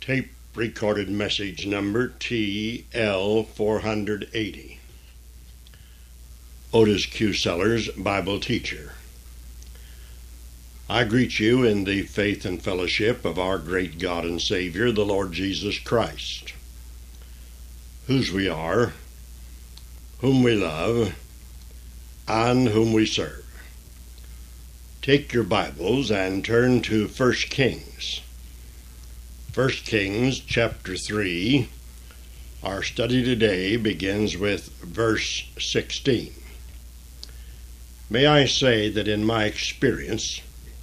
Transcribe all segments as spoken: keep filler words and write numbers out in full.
Tape recorded message number T L four eighty. Otis Q. Sellers, Bible teacher. I greet you in the faith and fellowship of our great God and Savior, the Lord Jesus Christ, whose we are, whom we love, and whom we serve. Take your Bibles and turn to First Kings. First Kings chapter three. Our study today begins with verse sixteen. May I say that in my experience,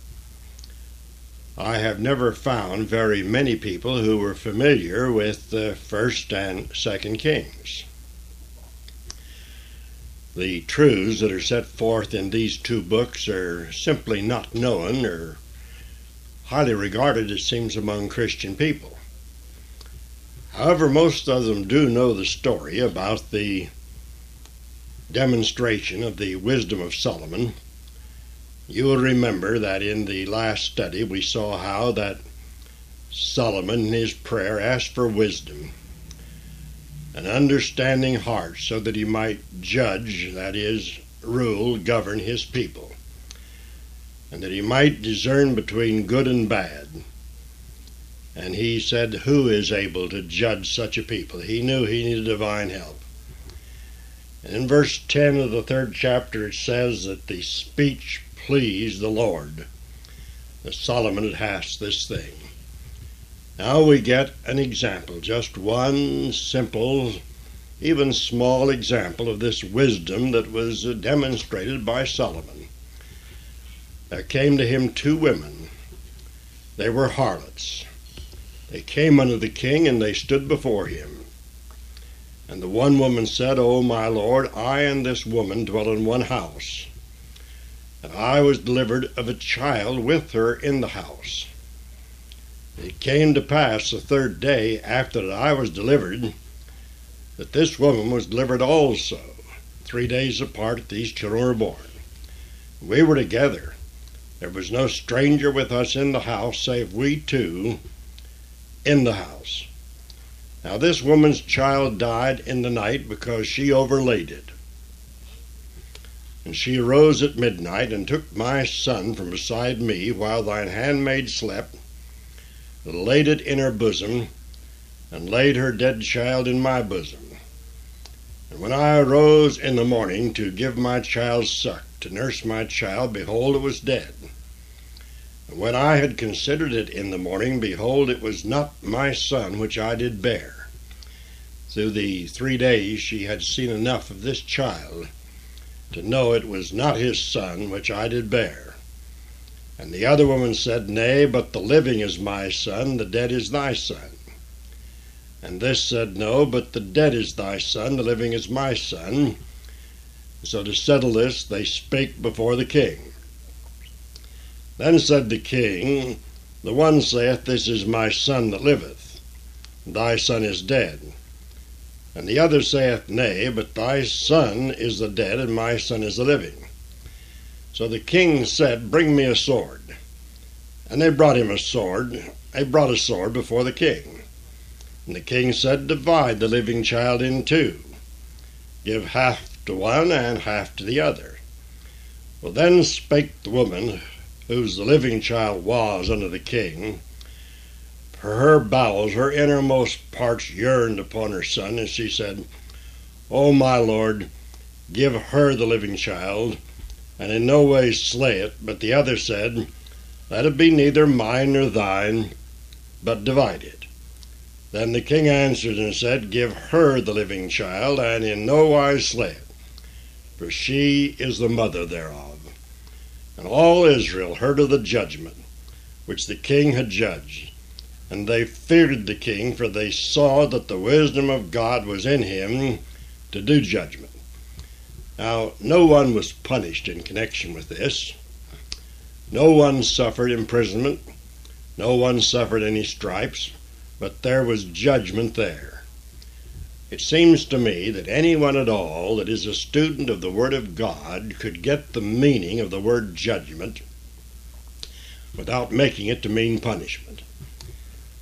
I have never found very many people who were familiar with the First and Second Kings. The truths that are set forth in these two books are simply not known or highly regarded, it seems, among Christian people. However, most of them do know the story about the demonstration of the wisdom of Solomon. You will remember that in the last study we saw how that Solomon in his prayer asked for wisdom, an understanding heart, so that he might judge, that is, rule, govern his people, and that he might discern between good and bad. And he said, who is able to judge such a people? He knew he needed divine help. And in verse ten of the third chapter it says that the speech pleased the Lord, that Solomon had asked this thing. Now we get an example, just one simple, even small example of this wisdom that was demonstrated by Solomon. There came to him two women. They were harlots. They came unto the king, and they stood before him. And the one woman said, O my lord, I and this woman dwell in one house, and I was delivered of a child with her in the house. It came to pass the third day after that I was delivered, that this woman was delivered also. Three days apart these children were born. We were together. There was no stranger with us in the house, save we two in the house. Now this woman's child died in the night because she overlaid it. And she arose at midnight and took my son from beside me while thine handmaid slept, and laid it in her bosom, and laid her dead child in my bosom. And when I arose in the morning to give my child suck, to nurse my child, behold, it was dead. And when I had considered it in the morning, behold, it was not my son which I did bear. Through the three days she had seen enough of this child to know it was not his son which I did bear. And the other woman said, Nay, but the living is my son, the dead is thy son. And this said, No, but the dead is thy son, the living is my son. So to settle this, they spake before the king. Then said the king, The one saith, This is my son that liveth, and thy son is dead. And the other saith, Nay, but thy son is the dead, and my son is the living. So the king said, Bring me a sword. And they brought him a sword. They brought a sword before the king. And the king said, Divide the living child in two. Give half to one and half to the other. Well, then spake the woman, whose the living child was, unto the king. For her bowels, her innermost parts yearned upon her son, and she said, O my lord, give her the living child, and in no way slay it. But the other said, Let it be neither mine nor thine, but divide it. Then the king answered and said, Give her the living child, and in no wise slay it, for she is the mother thereof. And all Israel heard of the judgment which the king had judged, and they feared the king, for they saw that the wisdom of God was in him to do judgment. Now, no one was punished in connection with this. No one suffered imprisonment. No one suffered any stripes, but there was judgment there. It seems to me that anyone at all that is a student of the Word of God could get the meaning of the word judgment without making it to mean punishment.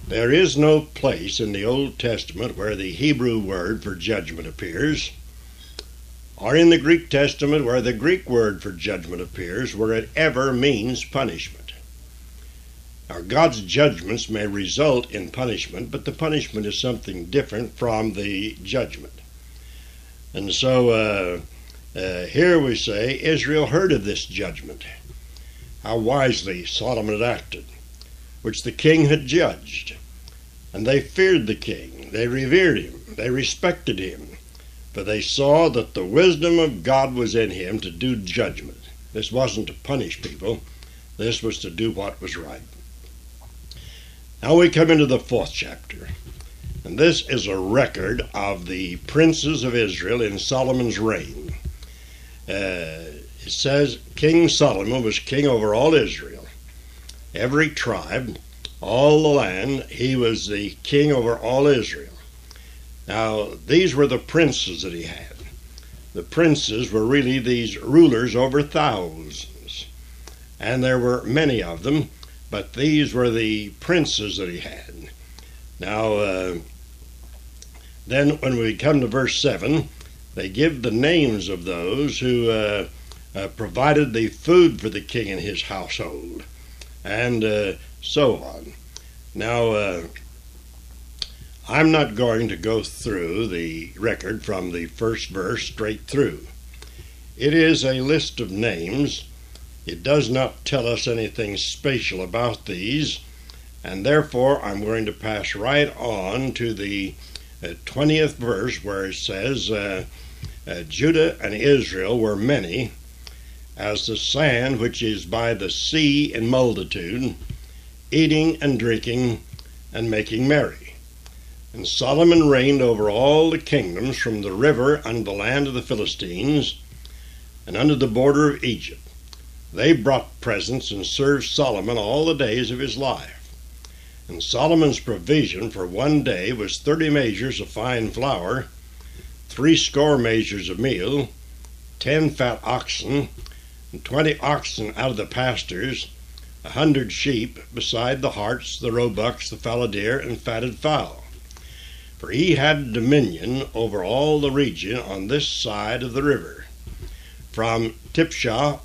There is no place in the Old Testament where the Hebrew word for judgment appears, or in the Greek Testament where the Greek word for judgment appears, where it ever means punishment. Now, God's judgments may result in punishment, but the punishment is something different from the judgment. And so uh, uh, here we say Israel heard of this judgment, how wisely Solomon had acted, which the king had judged. And they feared the king, they revered him, they respected him, for they saw that the wisdom of God was in him to do judgment. This wasn't to punish people, this was to do what was right. Now we come into the fourth chapter, and this is a record of the princes of Israel in Solomon's reign. Uh, it says King Solomon was king over all Israel, every tribe, all the land. He was the king over all Israel. Now, these were the princes that he had. The princes were really these rulers over thousands, and there were many of them, but these were the princes that he had. Now, uh, then when we come to verse seven, they give the names of those who uh, uh, provided the food for the king and his household, and uh, so on. Now, uh, I'm not going to go through the record from the first verse straight through. It is a list of names. It does not tell us anything special about these, and therefore I'm going to pass right on to the uh, twentieth verse, where it says, uh, uh, Judah and Israel were many, as the sand which is by the sea in multitude, eating and drinking and making merry. And Solomon reigned over all the kingdoms from the river unto the land of the Philistines, and unto the border of Egypt. They brought presents and served Solomon all the days of his life. And Solomon's provision for one day was thirty measures of fine flour, threescore measures of meal, ten fat oxen, and twenty oxen out of the pastures, a hundred sheep, beside the harts, the roebucks, the fallow deer, and fatted fowl. For he had dominion over all the region on this side of the river, from Tipshah,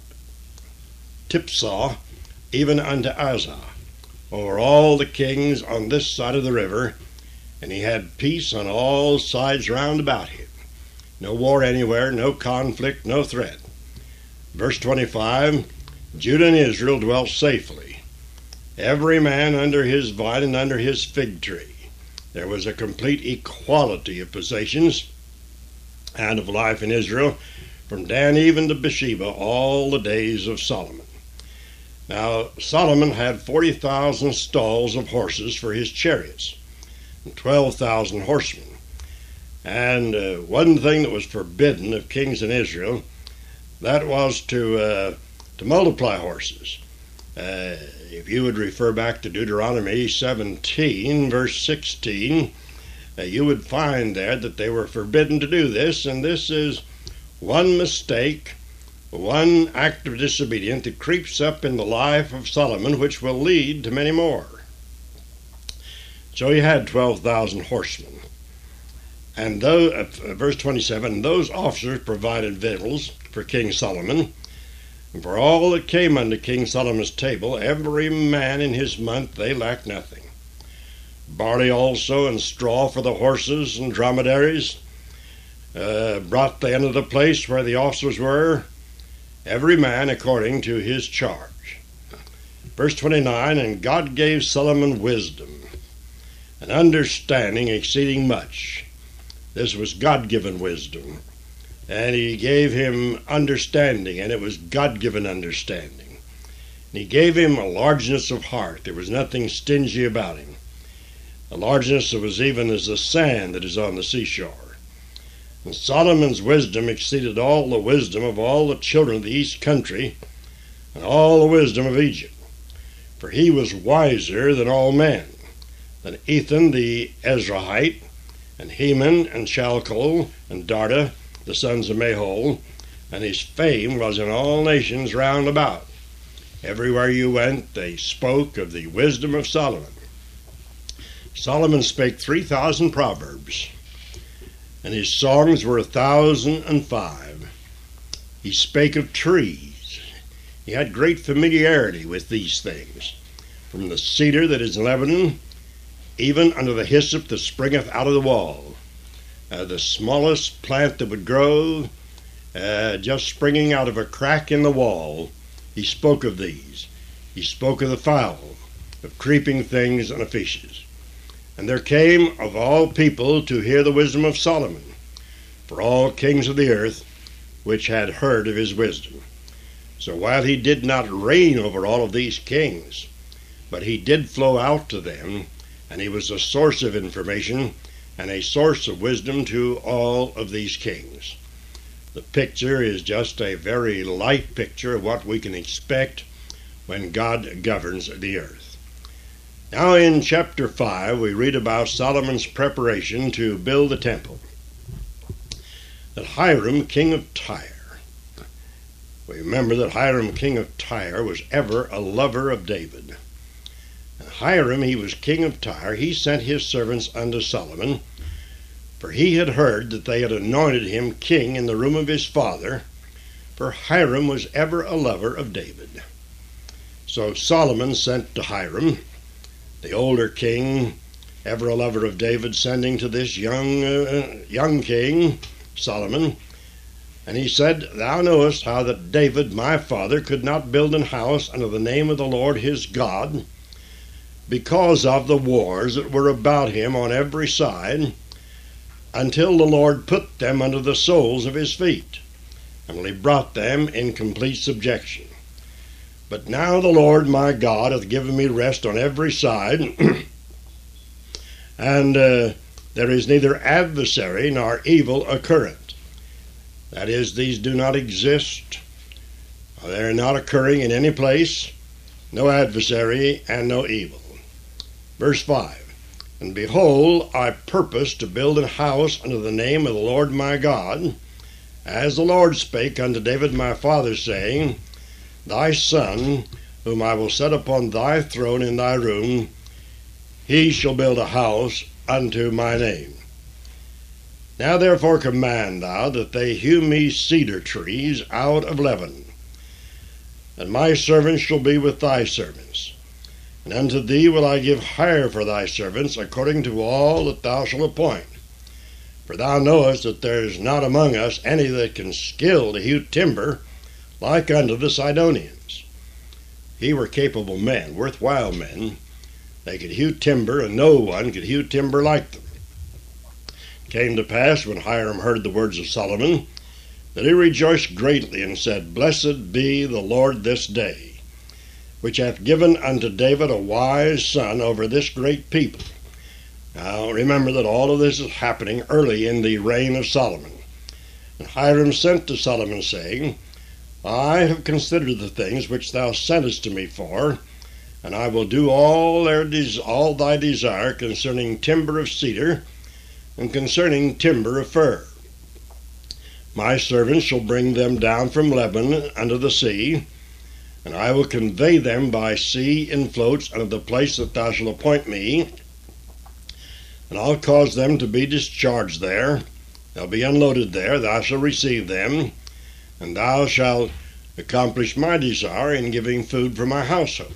Tipsah, even unto Azah, over all the kings on this side of the river, and he had peace on all sides round about him. No war anywhere, no conflict, no threat. Verse twenty-five, Judah and Israel dwelt safely, every man under his vine and under his fig tree. There was a complete equality of possessions and of life in Israel, from Dan even to Beersheba, all the days of Solomon. Now, Solomon had forty thousand stalls of horses for his chariots, and twelve thousand horsemen. And uh, one thing that was forbidden of kings in Israel, that was to uh, to multiply horses. Uh, if you would refer back to Deuteronomy seventeen, verse sixteen, uh, you would find there that they were forbidden to do this, and this is one mistake, one act of disobedience that creeps up in the life of Solomon, which will lead to many more. So he had twelve thousand horsemen. And though, uh, verse twenty-seven, those officers provided victuals for King Solomon, and for all that came unto King Solomon's table, every man in his month, they lacked nothing. Barley also and straw for the horses and dromedaries uh, brought they unto the place where the officers were, every man according to his charge. Verse twenty-nine, and God gave Solomon wisdom and understanding exceeding much. This was God-given wisdom. And he gave him understanding, and it was God-given understanding. And he gave him a largeness of heart. There was nothing stingy about him. A largeness that was even as the sand that is on the seashore. And Solomon's wisdom exceeded all the wisdom of all the children of the east country, and all the wisdom of Egypt. For he was wiser than all men, than Ethan the Ezrahite, and Heman, and Chalcol, and Darda, the sons of Mahol, and his fame was in all nations round about. Everywhere you went, they spoke of the wisdom of Solomon. Solomon spake three thousand proverbs, and his songs were a thousand and five. He spake of trees. He had great familiarity with these things, from the cedar that is in Lebanon, even unto the hyssop that springeth out of the wall. Uh, the smallest plant that would grow, uh, just springing out of a crack in the wall, he spoke of these. He spoke of the fowl, of creeping things, and of fishes. And there came of all people to hear the wisdom of Solomon, for all kings of the earth which had heard of his wisdom. So while he did not reign over all of these kings, but he did flow out to them, and he was a source of information and a source of wisdom to all of these kings. The picture is just a very light picture of what we can expect when God governs the earth. Now in chapter five we read about Solomon's preparation to build the temple. That Hiram, king of Tyre, we remember that Hiram, king of Tyre, was ever a lover of David. And Hiram, he was king of Tyre. He sent his servants unto Solomon, for he had heard that they had anointed him king in the room of his father, for Hiram was ever a lover of David. So Solomon sent to Hiram, the older king, ever a lover of David, sending to this young, uh, young king, Solomon, and he said, Thou knowest how that David my father could not build an house unto the name of the Lord his God, because of the wars that were about him on every side, until the Lord put them under the soles of his feet, and he brought them in complete subjection. But now the Lord my God hath given me rest on every side, and uh, there is neither adversary nor evil occurrent. That is, these do not exist. They are not occurring in any place, no adversary and no evil. Verse five, And behold, I purpose to build an house unto the name of the Lord my God, as the Lord spake unto David my father, saying, Thy son, whom I will set upon thy throne in thy room, he shall build a house unto my name. Now therefore command thou that they hew me cedar trees out of Lebanon, and my servants shall be with thy servants. And unto thee will I give hire for thy servants, according to all that thou shalt appoint. For thou knowest that there is not among us any that can skill to hew timber like unto the Sidonians. He were capable men, worthwhile men. They could hew timber, and no one could hew timber like them. It came to pass, when Hiram heard the words of Solomon, that he rejoiced greatly, and said, Blessed be the Lord this day, which hath given unto David a wise son over this great people. Now remember that all of this is happening early in the reign of Solomon. And Hiram sent to Solomon, saying, I have considered the things which thou sentest to me for, and I will do all, their des- all thy desire concerning timber of cedar, and concerning timber of fir. My servants shall bring them down from Lebanon unto the sea, and I will convey them by sea in floats unto the place that thou shalt appoint me, and I'll cause them to be discharged there. They'll be unloaded there. Thou shalt receive them, and thou shalt accomplish my desire in giving food for my household.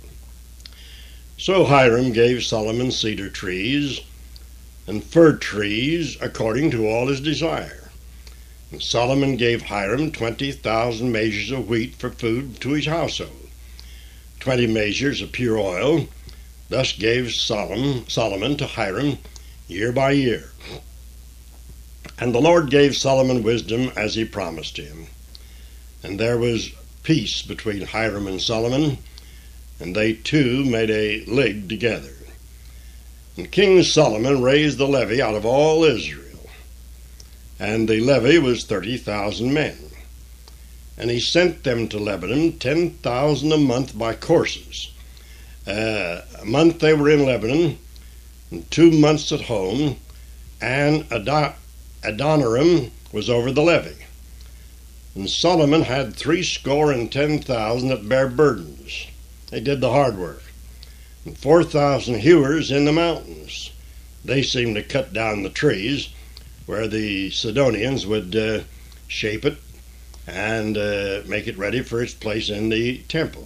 So Hiram gave Solomon cedar trees and fir trees according to all his desire. And Solomon gave Hiram twenty thousand measures of wheat for food to his household, twenty measures of pure oil. Thus gave Solomon, Solomon to Hiram year by year. And the Lord gave Solomon wisdom as he promised him. And there was peace between Hiram and Solomon, and they two made a league together. And King Solomon raised the levy out of all Israel, and the levy was thirty thousand men. And he sent them to Lebanon, ten thousand a month by courses. Uh, a month they were in Lebanon, and two months at home, and Adon- Adoniram was over the levy. And Solomon had threescore and ten thousand that bare burdens. They did the hard work. and four thousand hewers in the mountains. They seemed to cut down the trees where the Sidonians would uh, shape it and uh, make it ready for its place in the temple.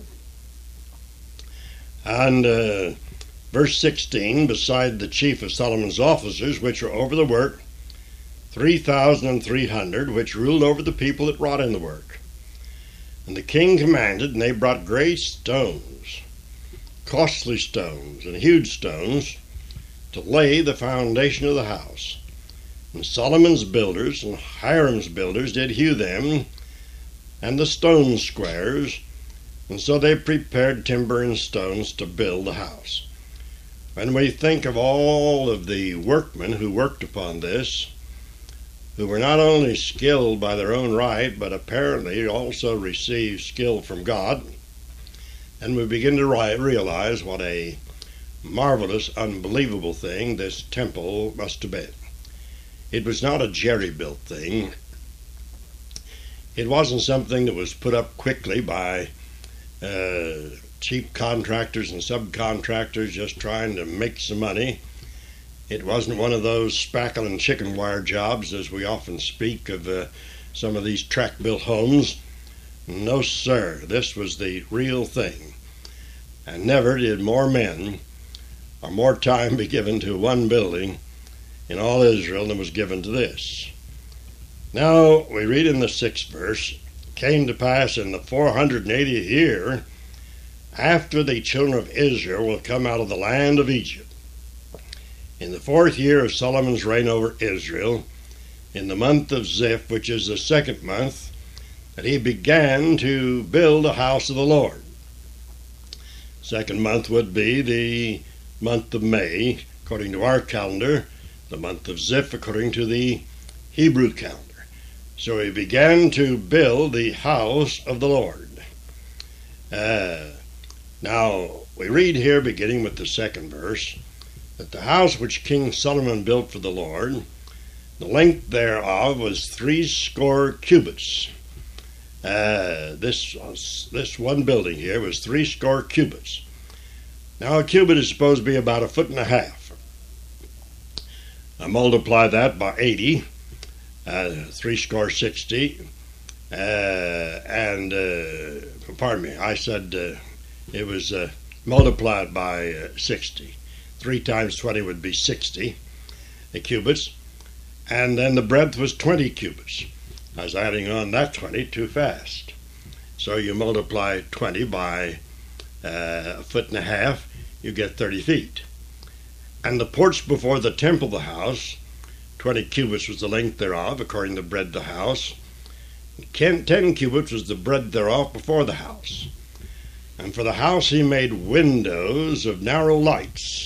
And uh, verse sixteen, beside the chief of Solomon's officers, which were over the work, three thousand three hundred, which ruled over the people that wrought in the work. And the king commanded, and they brought great stones, costly stones, and huge stones, to lay the foundation of the house. And Solomon's builders and Hiram's builders did hew them, and the stone squares, and so they prepared timber and stones to build the house. When we think of all of the workmen who worked upon this, who were not only skilled by their own right, but apparently also received skill from God, and we begin to realize what a marvelous, unbelievable thing this temple must have been. It was not a jerry-built thing. It wasn't something that was put up quickly by uh, cheap contractors and subcontractors just trying to make some money. It wasn't one of those spackle and chicken wire jobs, as we often speak of uh, some of these track-built homes. No, sir, this was the real thing. And never did more men or more time be given to one building in all Israel than was given to this. Now, we read in the sixth verse, came to pass in the four hundred eightieth year, after the children of Israel will come out of the land of Egypt, in the fourth year of Solomon's reign over Israel, in the month of Ziph, which is the second month, that he began to build a house of the Lord. Second month would be the month of May, according to our calendar, the month of Ziph, according to the Hebrew calendar. So he began to build the house of the Lord. Uh, now, we read here, beginning with the second verse, that the house which King Solomon built for the Lord, the length thereof was threescore cubits. Uh, this, this one building here was threescore cubits. Now, a cubit is supposed to be about a foot and a half. I multiply that by eighty. Uh, three score sixty, uh, and uh, pardon me, I said uh, it was uh, multiplied by uh, sixty. Three times twenty would be sixty the cubits, and then the breadth was twenty cubits. I was adding on that twenty too fast. So you multiply twenty by uh, a foot and a half, you get thirty feet. And the porch before the temple of the house, twenty cubits was the length thereof, according to the breadth of the house. Ten cubits was the breadth thereof before the house. And for the house he made windows of narrow lights.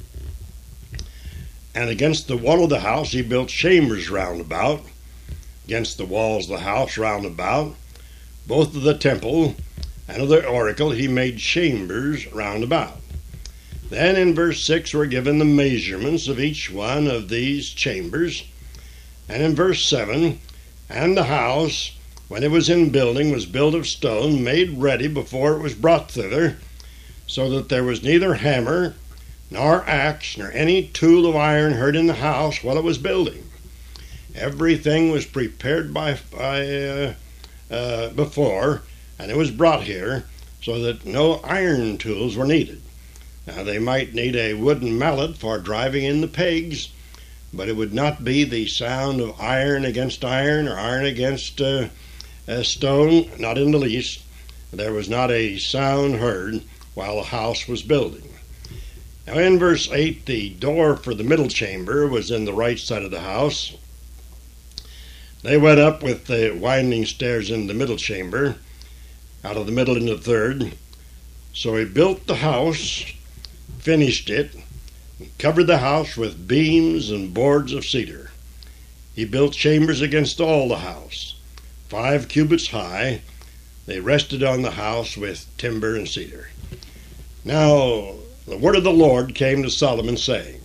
And against the wall of the house he built chambers round about, against the walls of the house round about. Both of the temple and of the oracle he made chambers round about. Then in verse six we're given the measurements of each one of these chambers. And in verse seven, and the house, when it was in building, was built of stone, made ready before it was brought thither, so that there was neither hammer, nor axe, nor any tool of iron heard in the house while it was building. Everything was prepared by, by uh, uh, before, and it was brought here, so that no iron tools were needed. Now, they might need a wooden mallet for driving in the pegs, but it would not be the sound of iron against iron or iron against uh, uh, stone, not in the least. There was not a sound heard while the house was building. Now, in verse eight, the door for the middle chamber was in the right side of the house. They went up with the winding stairs in the middle chamber, out of the middle into the third. So he built the house, finished it, and covered the house with beams and boards of cedar. He built chambers against all the house, five cubits high. They rested on the house with timber and cedar. Now the word of the Lord came to Solomon, saying,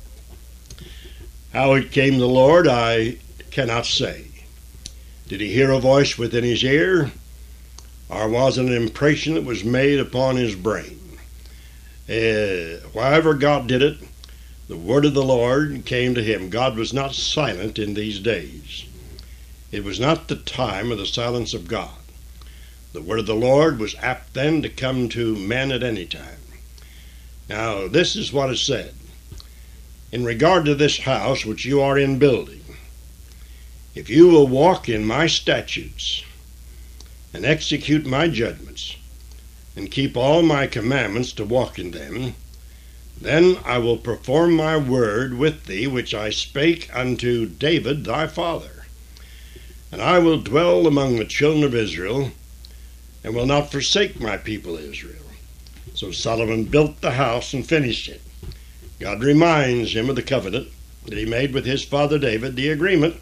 how it came to the Lord I cannot say. Did he hear a voice within his ear, or was it an impression that was made upon his brain? Uh, wherever God did it, the word of the Lord came to him. God was not silent in these days. It was not the time of the silence of God. The word of the Lord was apt then to come to men at any time. Now, this is what is said. In regard to this house which you are in building, if you will walk in my statutes and execute my judgments and keep all my commandments to walk in them, then I will perform my word with thee which I spake unto David thy father. And I will dwell among the children of Israel, and will not forsake my people Israel. So Solomon built the house and finished it. God reminds him of the covenant that he made with his father David, the agreement.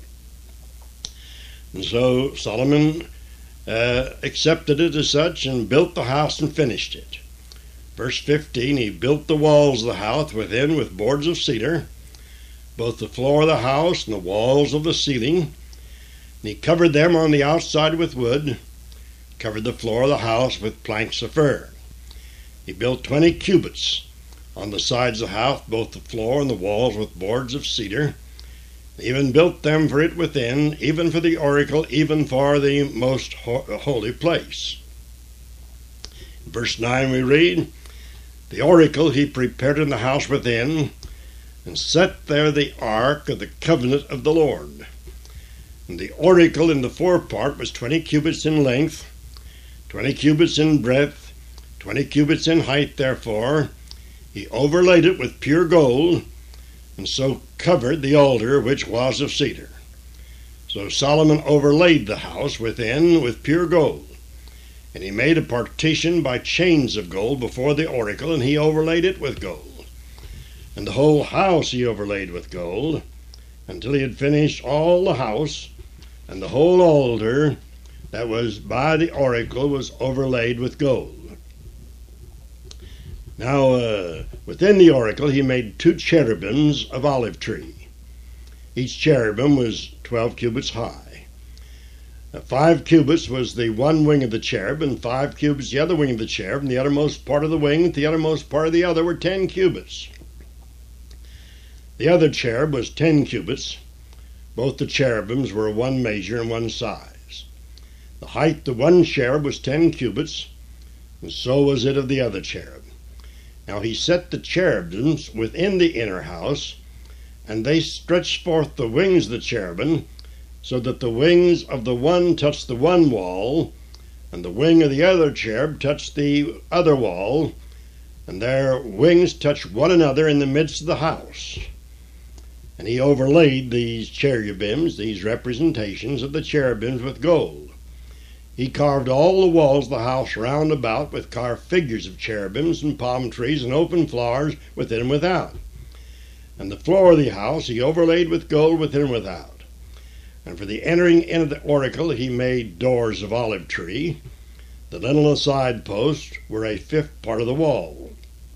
And so Solomon uh, accepted it as such and built the house and finished it. Verse fifteen, he built the walls of the house within with boards of cedar, both the floor of the house and the walls of the ceiling. And he covered them on the outside with wood, covered the floor of the house with planks of fir. He built twenty cubits on the sides of the house, both the floor and the walls with boards of cedar. He even built them for it within, even for the oracle, even for the most ho- holy place. In verse nine we read, the oracle he prepared in the house within, and set there the ark of the covenant of the Lord. And the oracle in the forepart was twenty cubits in length, twenty cubits in breadth, twenty cubits in height. Therefore he overlaid it with pure gold, and so covered the altar which was of cedar. So Solomon overlaid the house within with pure gold. And he made a partition by chains of gold before the oracle, and he overlaid it with gold. And the whole house he overlaid with gold, until he had finished all the house, and the whole altar that was by the oracle was overlaid with gold. Now, uh, within the oracle he made two cherubims of olive tree. Each cherubim was twelve cubits high. Now, five cubits was the one wing of the cherub, and five cubits the other wing of the cherub, and the uttermost part of the wing and the uttermost part of the other were ten cubits. The other cherub was ten cubits. Both the cherubims were one measure and one size. The height of one cherub was ten cubits, and so was it of the other cherub. Now he set the cherubims within the inner house, and they stretched forth the wings of the cherubim, so that the wings of the one touched the one wall, and the wing of the other cherub touched the other wall, and their wings touched one another in the midst of the house. And he overlaid these cherubims, these representations of the cherubims, with gold. He carved all the walls of the house round about with carved figures of cherubims and palm trees and open flowers within and without. And the floor of the house he overlaid with gold within and without. And for the entering in of the oracle he made doors of olive tree. The lintel and side posts were a fifth part of the wall.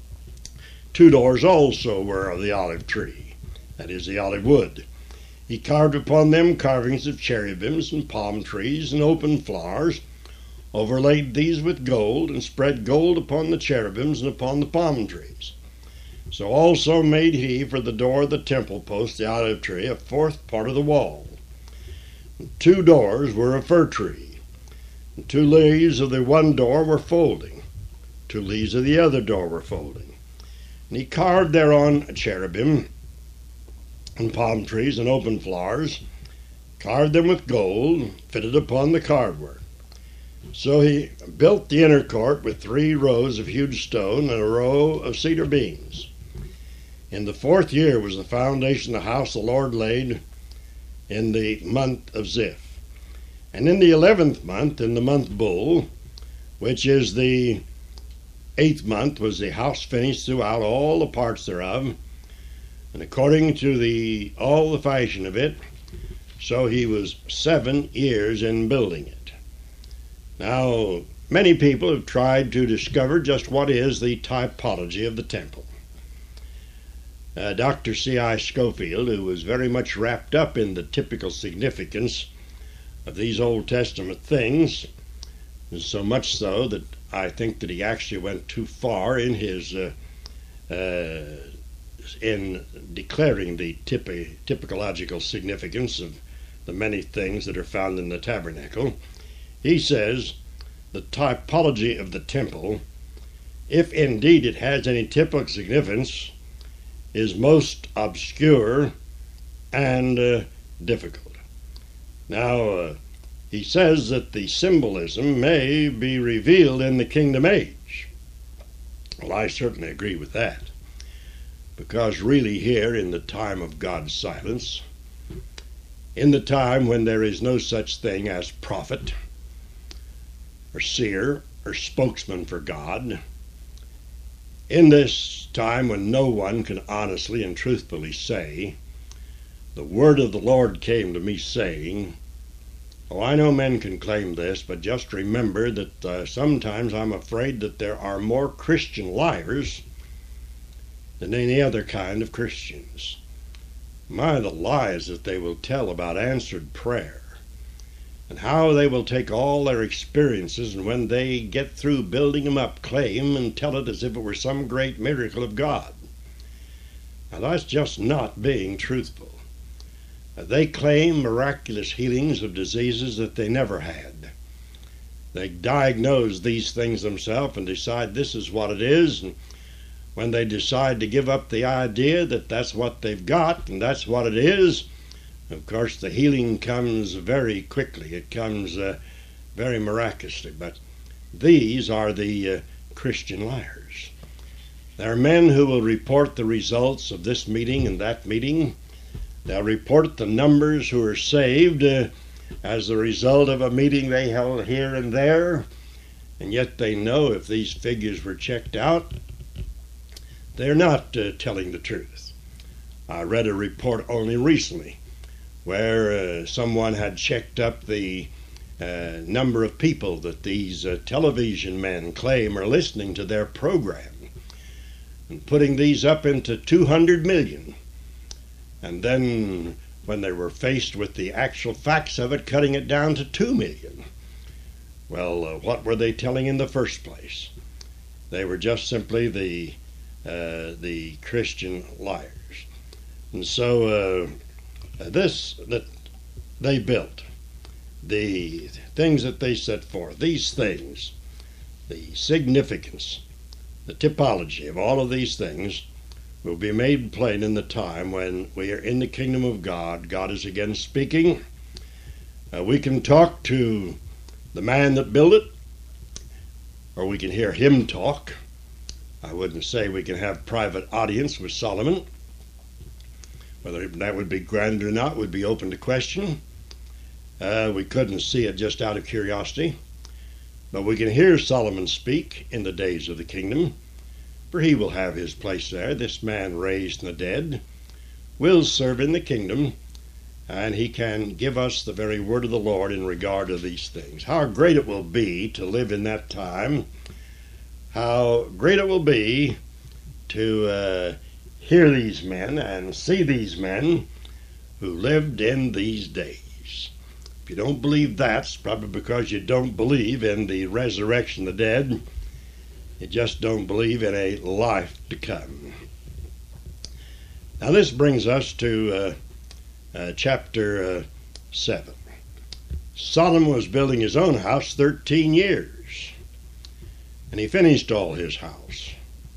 Two doors also were of the olive tree, that is, the olive wood. He carved upon them carvings of cherubims and palm trees and open flowers, overlaid these with gold, and spread gold upon the cherubims and upon the palm trees. So also made he for the door of the temple post, the olive tree, a fourth part of the wall. And two doors were of fir tree. And two leaves of the one door were folding. Two leaves of the other door were folding. And he carved thereon a cherubim and palm trees and open flowers, carved them with gold, fitted upon the carved work. So he built the inner court with three rows of huge stone and a row of cedar beams. In the fourth year was the foundation of the house the Lord laid in the month of Ziph. And in the eleventh month, in the month Bul, which is the eighth month, was the house finished throughout all the parts thereof, and according to the all the fashion of it, so he was seven years in building it. Now, many people have tried to discover just what is the typology of the temple. Uh, Doctor C I Scofield, who was very much wrapped up in the typical significance of these Old Testament things, and so much so that I think that he actually went too far in his uh, uh, in declaring the typi- typological significance of the many things that are found in the tabernacle, he says the typology of the temple, if indeed it has any typical significance, is most obscure and uh, difficult. Now, uh, he says that the symbolism may be revealed in the kingdom age. Well, I certainly agree with that, because really here in the time of God's silence, in the time when there is no such thing as prophet or seer or spokesman for God, in this time when no one can honestly and truthfully say, the word of the Lord came to me saying, oh, I know men can claim this, but just remember that uh, sometimes I'm afraid that there are more Christian liars than any other kind of Christians. My, the lies that they will tell about answered prayer, and how they will take all their experiences and when they get through building them up, claim and tell it as if it were some great miracle of God. Now that's just not being truthful. They claim miraculous healings of diseases that they never had. They diagnose these things themselves and decide this is what it is, and when they decide to give up the idea that that's what they've got and that's what it is, of course the healing comes very quickly. It comes uh, very miraculously. But these are the uh, Christian liars. There are men who will report the results of this meeting and that meeting. They'll report the numbers who are saved uh, as a result of a meeting they held here and there, and yet they know if these figures were checked out, they're not uh, telling the truth. I read a report only recently where uh, someone had checked up the uh, number of people that these uh, television men claim are listening to their program, and putting these up into two hundred million. And then when they were faced with the actual facts of it, cutting it down to two million. Well, uh, what were they telling in the first place? They were just simply the uh, the Christian liars. And so uh, this that they built, the things that they set forth, these things, the significance, the typology of all of these things will be made plain in the time when we are in the kingdom of God. God is again speaking. Uh, we can talk to the man that built it, or we can hear him talk. I wouldn't say we can have private audience with Solomon. Whether that would be granted or not would be open to question. Uh, we couldn't see it just out of curiosity. But we can hear Solomon speak in the days of the kingdom, for he will have his place there. This man raised from the dead will serve in the kingdom, and he can give us the very word of the Lord in regard to these things. How great it will be to live in that time. How great it will be to uh, hear these men and see these men who lived in these days. If you don't believe that, it's probably because you don't believe in the resurrection of the dead. You just don't believe in a life to come. Now this brings us to uh, uh, chapter uh, seven. Solomon was building his own house thirteen years, and he finished all his house.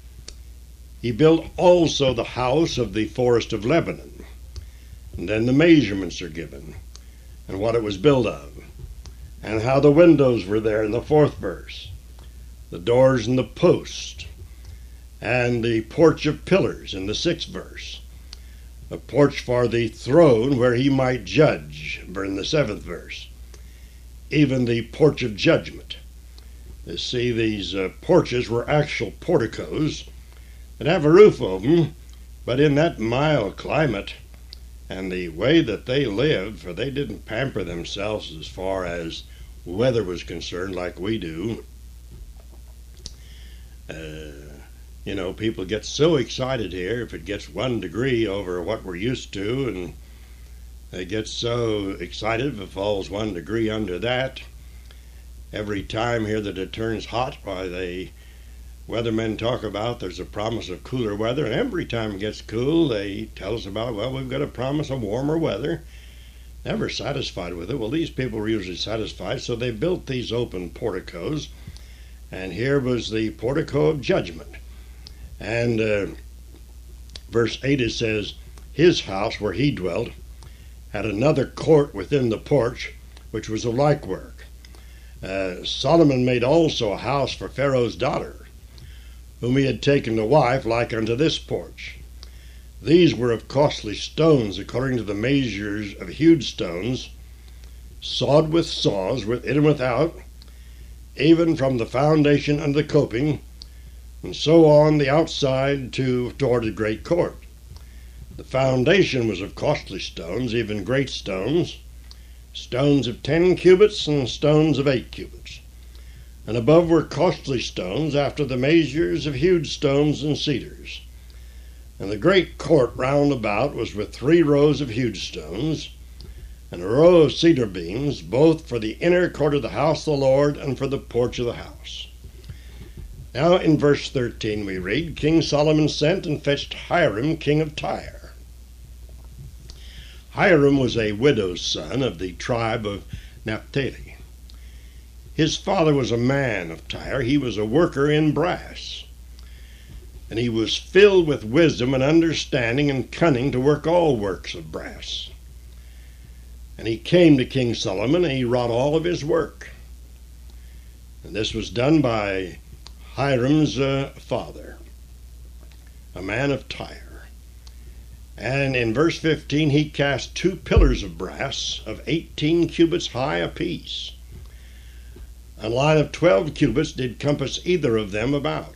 He built also the house of the forest of Lebanon, and then the measurements are given, and what it was built of, and how the windows were there in the fourth verse, the doors and the posts, and the porch of pillars in the sixth verse, a porch for the throne where he might judge in the seventh verse, even the porch of judgment. You see, these uh, porches were actual porticos that have a roof over them, but in that mild climate and the way that they lived, for they didn't pamper themselves as far as weather was concerned like we do. Uh, you know, people get so excited here if it gets one degree over what we're used to, and they get so excited if it falls one degree under that. Every time here that it turns hot, why, they weathermen talk about there's a promise of cooler weather, and every time it gets cool, they tell us about, well, we've got a promise of warmer weather. Never satisfied with it. Well, these people were usually satisfied, so they built these open porticos, and here was the portico of judgment. And uh, verse eight, it says, his house where he dwelt had another court within the porch, which was of like work. Uh, Solomon made also a house for Pharaoh's daughter, whom he had taken to wife, like unto this porch. These were of costly stones, according to the measures of hewed stones, sawed with saws, within and without, even from the foundation unto the coping, and so on the outside to toward the great court. The foundation was of costly stones, even great stones, stones of ten cubits and stones of eight cubits. And above were costly stones, after the measures of hewed stones and cedars. And the great court round about was with three rows of hewed stones, and a row of cedar beams, both for the inner court of the house of the Lord and for the porch of the house. Now in verse thirteen we read, King Solomon sent and fetched Hiram, king of Tyre. Hiram was a widow's son of the tribe of Naphtali. His father was a man of Tyre. He was a worker in brass. And he was filled with wisdom and understanding and cunning to work all works of brass. And he came to King Solomon, and he wrought all of his work. And this was done by Hiram's uh, father, a man of Tyre. And in verse fifteen, he cast two pillars of brass of eighteen cubits high apiece. A line of twelve cubits did compass either of them about.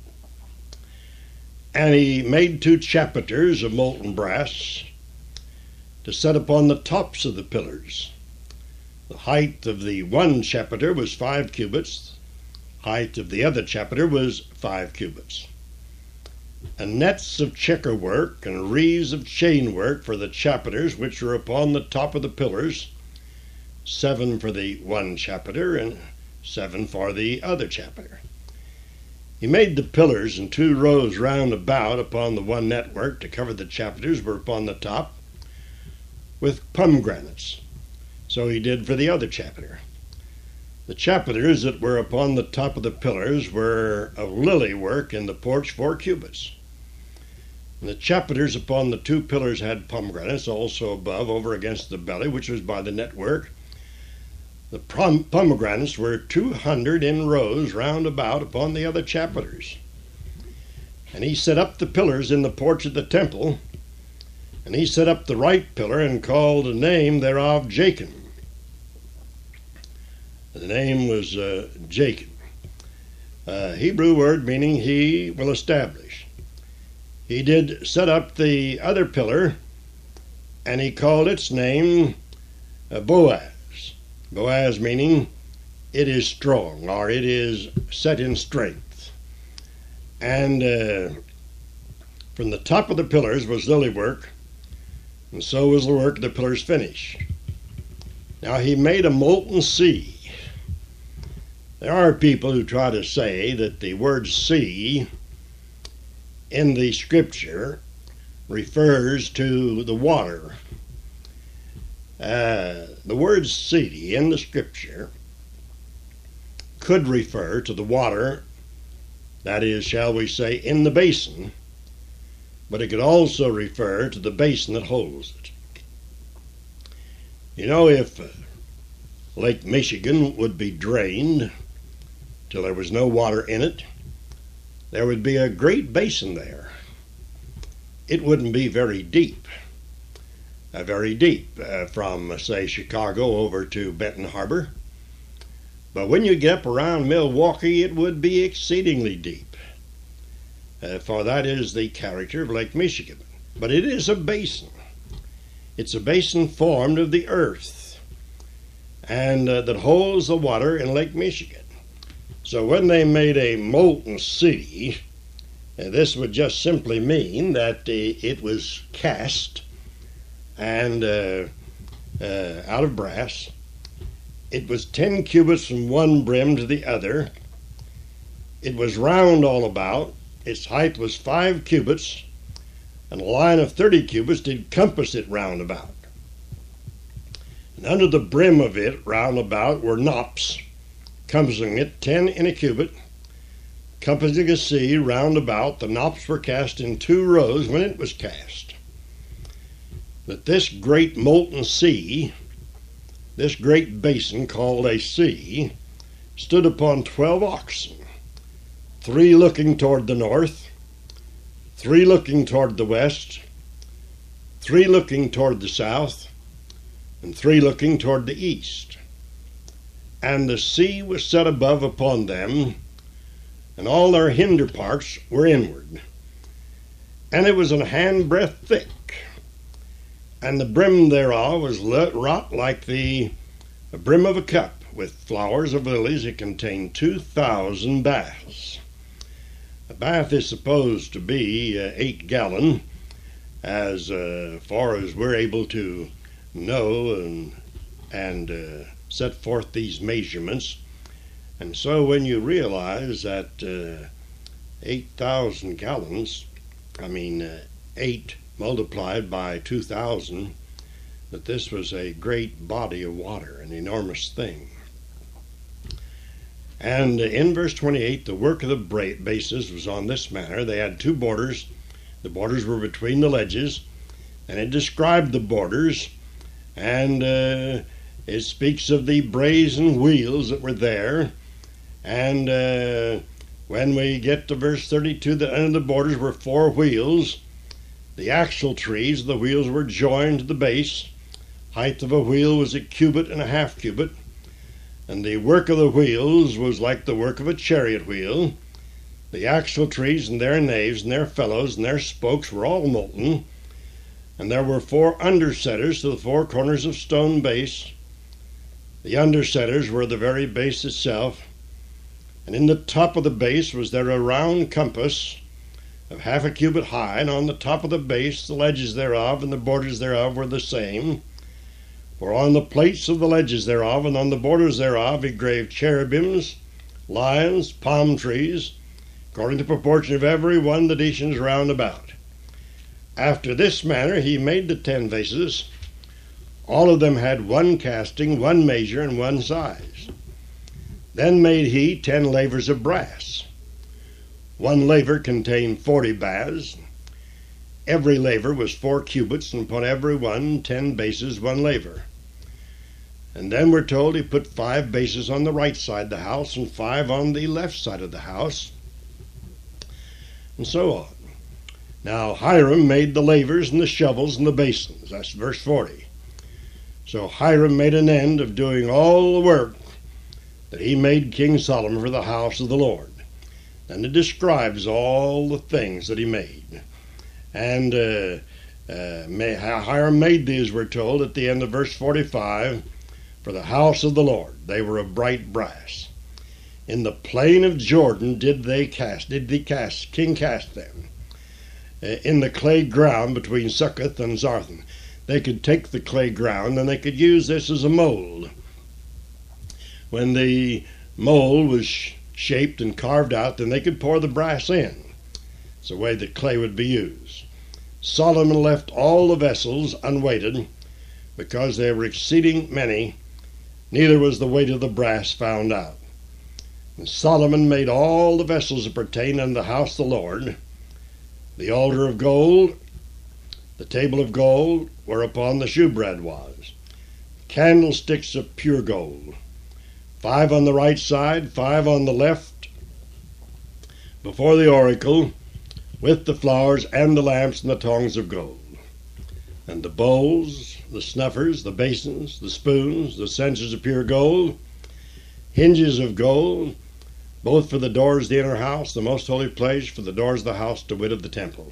And he made two chapiters of molten brass to set upon the tops of the pillars. The height of the one chapiter was five cubits. Height of the other chapiter was five cubits. And nets of checker work and wreaths of chain work for the chapiters which were upon the top of the pillars, seven for the one chapiter and seven for the other chapiter. He made the pillars in two rows round about upon the one network to cover the chapiters were upon the top with pomegranates. So he did for the other chapiter. The chapiters that were upon the top of the pillars were of lily work in the porch four cubits. And the chapiters upon the two pillars had pomegranates also above over against the belly, which was by the network. The pom- pomegranates were two hundred in rows round about upon the other chapiters. And he set up the pillars in the porch of the temple, and he set up the right pillar and called the name thereof Jachin. The name was uh, Jachin, a Hebrew word meaning he will establish. He did set up the other pillar, and he called its name uh, Boaz. Boaz meaning it is strong, or it is set in strength. And uh, from the top of the pillars was lily work, and so was the work of the pillars finished. Now he made a molten sea. There are people who try to say that the word sea in the scripture refers to the water. Uh, the word sea in the scripture could refer to the water, that is, shall we say, in the basin, but it could also refer to the basin that holds it. You know, if uh, Lake Michigan would be drained till there was no water in it, there would be a great basin there. It wouldn't be very deep. Uh, very deep uh, from, uh, say, Chicago over to Benton Harbor. But when you get up around Milwaukee, it would be exceedingly deep, uh, for that is the character of Lake Michigan. But it is a basin. It's a basin formed of the earth, and uh, that holds the water in Lake Michigan. So when they made a molten sea, uh, this would just simply mean that uh, it was cast and uh, uh, out of brass. It was ten cubits from one brim to the other, It was round all about. Its height was five cubits, and a line of thirty cubits did compass it round about. And under the brim of it round about were knops, compassing it ten in a cubit, compassing a sea round about. The knops were cast in two rows when it was cast. That this great molten sea, this great basin called a sea, stood upon twelve oxen, three looking toward the north, three looking toward the west, three looking toward the south, and three looking toward the east. And the sea was set above upon them, and all their hinder parts were inward. And it was an handbreadth thick, and the brim thereof was wrought like the brim of a cup, with flowers of lilies. It contained two thousand baths. A bath is supposed to be uh, eight gallon, as uh, far as we're able to know and, and uh, set forth these measurements. And so when you realize that uh, eight thousand gallons, I mean uh, eight multiplied by two thousand, that this was a great body of water, an enormous thing. And in verse twenty-eight, the work of the bases was on this manner. They had two borders. The borders were between the ledges, and it described the borders, and uh, it speaks of the brazen wheels that were there. And uh, when we get to verse thirty-two, the end of the borders were four wheels. The axle trees of the wheels were joined to the base. Height of a wheel was a cubit and a half cubit. And the work of the wheels was like the work of a chariot wheel. The axle trees and their naves and their felloes and their spokes were all molten. And there were four undersetters to the four corners of stone base. The undersetters were the very base itself. And in the top of the base was there a round compass of half a cubit high, and on the top of the base the ledges thereof and the borders thereof were the same. For on the plates of the ledges thereof and on the borders thereof he graved cherubims, lions, palm trees, according to the proportion of every one the dimensions round about. After this manner he made the ten vases. All of them had one casting, one measure, and one size. Then made he ten lavers of brass. One laver contained forty baths. Every laver was four cubits, and upon every one ten bases, one laver. And then we're told he put five bases on the right side of the house and five on the left side of the house, and so on. Now Hiram made the lavers and the shovels and the basins. That's verse forty. So Hiram made an end of doing all the work that he made King Solomon for the house of the Lord. And it describes all the things that he made. And uh, uh, Hiram made these, we're told, at the end of verse forty-five, for the house of the Lord. They were of bright brass. In the plain of Jordan did they cast, did the cast, king cast them, uh, in the clay ground between Succoth and Zarthan. They could take the clay ground and they could use this as a mold. When the mold was sh- shaped and carved out, then they could pour the brass in. It's the way that clay would be used. Solomon left all the vessels unweighted, because they were exceeding many, neither was the weight of the brass found out. And Solomon made all the vessels that pertain unto the house of the Lord, the altar of gold, the table of gold, whereupon the shewbread was, candlesticks of pure gold, five on the right side, five on the left, before the oracle, with the flowers and the lamps and the tongs of gold, and the bowls, the snuffers, the basins, the spoons, the censers of pure gold, hinges of gold, both for the doors of the inner house, the most holy place, for the doors of the house, to wit of the temple.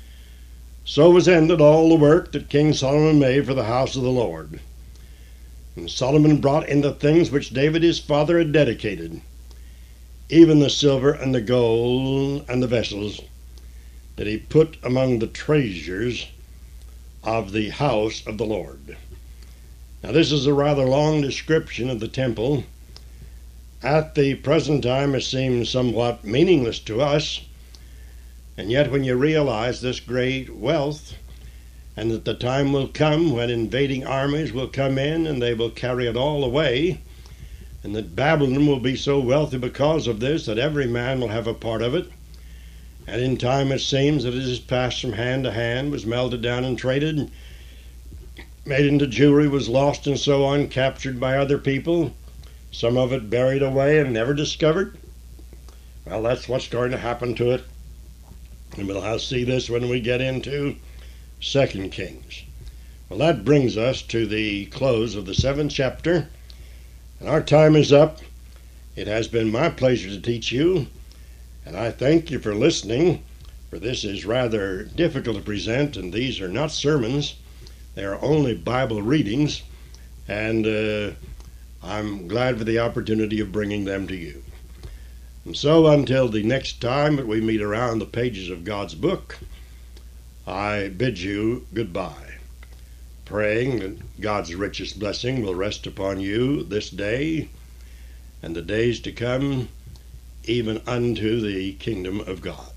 So was ended all the work that King Solomon made for the house of the Lord. And Solomon brought in the things which David his father had dedicated, even the silver and the gold and the vessels that he put among the treasures of the house of the Lord. Now this is a rather long description of the temple, at the present time it seems somewhat meaningless to us, and yet when you realize this great wealth, and that the time will come when invading armies will come in and they will carry it all away, and that Babylon will be so wealthy because of this that every man will have a part of it, and in time it seems that it is passed from hand to hand, was melted down and traded, made into jewelry, was lost and so on, captured by other people, some of it buried away and never discovered. Well, that's what's going to happen to it, and we'll see this when we get into Second Kings. Well, that brings us to the close of the seventh chapter, and our time is up. It has been my pleasure to teach you, and I thank you for listening, for this is rather difficult to present, and these are not sermons. They are only Bible readings, and uh, I'm glad for the opportunity of bringing them to you. And so until the next time that we meet around the pages of God's book, I bid you goodbye, praying that God's richest blessing will rest upon you this day and the days to come, even unto the kingdom of God.